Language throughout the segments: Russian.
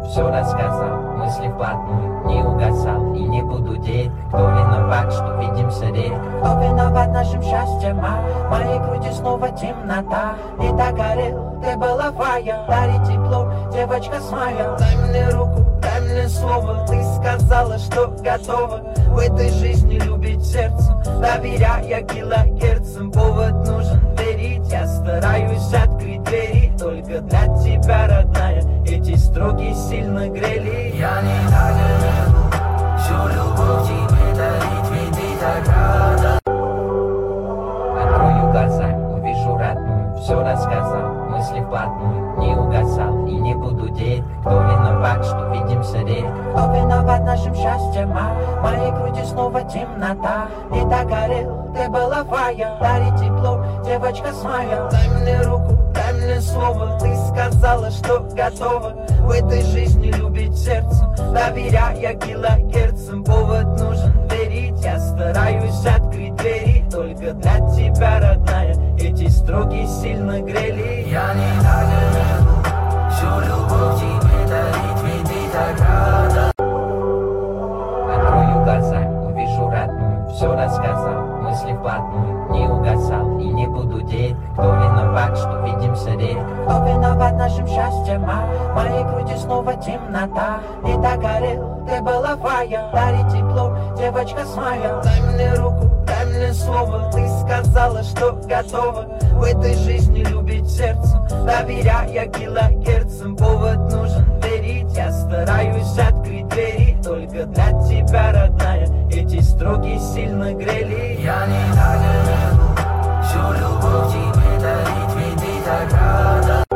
все рассказал, мысли вплотную не угасал и не буду деть. Кто виноват, что видимся редко? Кто виноват нашим счастьем, в моей груди снова темнота. И так горел, ты была фая, дари тепло, девочка смая. Дай мне руку, дай мне слово, ты сказала, что готова в этой жизни любить сердцем, доверяя килогерцам. Повод нужен верить, я стараюсь открыть двери только для тебя, родная. Эти строки сильно грели. Я не могу всю любовь тебе дарить, ведь ты так рада. Открою глаза, увижу родную, все рассказал, мысли вплотную не угасал и не буду деть. Кто виноват, что видимся редко? Кто виноват нашим счастьем, в моей груди снова темнота. И так горел, ты была фая, дари тепло, девочка смая. Дай мне руку, дай мне слово, ты сказала, что готова в этой жизни любить сердцем, доверяя килогерцам. Повод нужен верить, я стараюсь открыть двери только для тебя, родная. Эти строки сильно грели. Я не могу всю любовь тебе дарить, ведь ты так рада. Открою глаза, увижу родную, все рассказал, мысли вплотную не угасал и не буду деть. Кто виноват, что видимся редко? Кто виноват нашим счастьем, в моей груди снова темнота. И так горел, ты была фая, дари тепло, девочка смая. Дай мне руку, дай мне слово, ты сказала, что готова в этой жизни любить сердцем, доверяя килогерцам. Повод нужен верить, я стараюсь открыть двери только для тебя, родная. Эти строки сильно грели. Я не могу всю любовь тебе дарить, ведь ты так рада.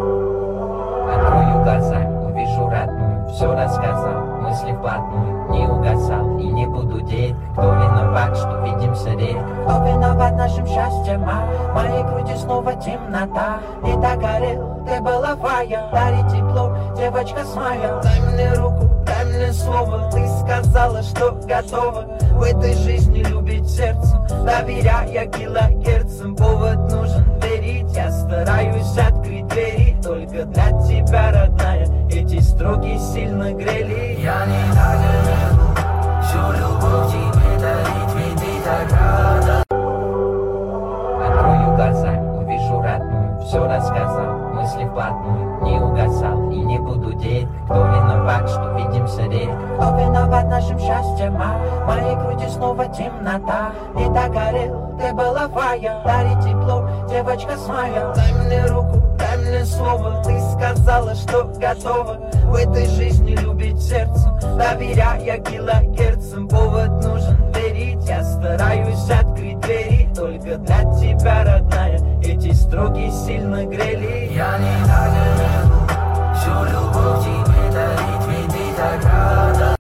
Открою глаза, увижу родную, все рассказал, мысли вплотную не угасал и не буду деть. Кто виноват, что видимся редко? Кто виноват нашим счастьем, в моей груди снова темнота. И так горел, ты была фая, дари тепло, девочка смая. Дай мне руку, дай мне слово, ты сказала, что готова в этой жизни любить сердцем, доверяя килогерцам. Повод нужен верить, я стараюсь открыть двери только для тебя, родная. Эти строки сильно грели. Я не могу всю любовь тебе дарить, ведь ты так рада. Открою глаза, увижу родную, все рассказал, мысли вплотную не угасал и не буду деть. Кто виноват, что видимся редко? Кто виноват нашим счастьем, в моей груди снова темнота. И так горел, ты была фая, дари тепло, девочка смая. Дай мне руку, дай мне слово, ты сказала, что готова в этой жизни любить сердцем, доверяя килогерцам. Повод нужен верить, я стараюсь открыть двери только для тебя, родная. Эти строки сильно грели. Я не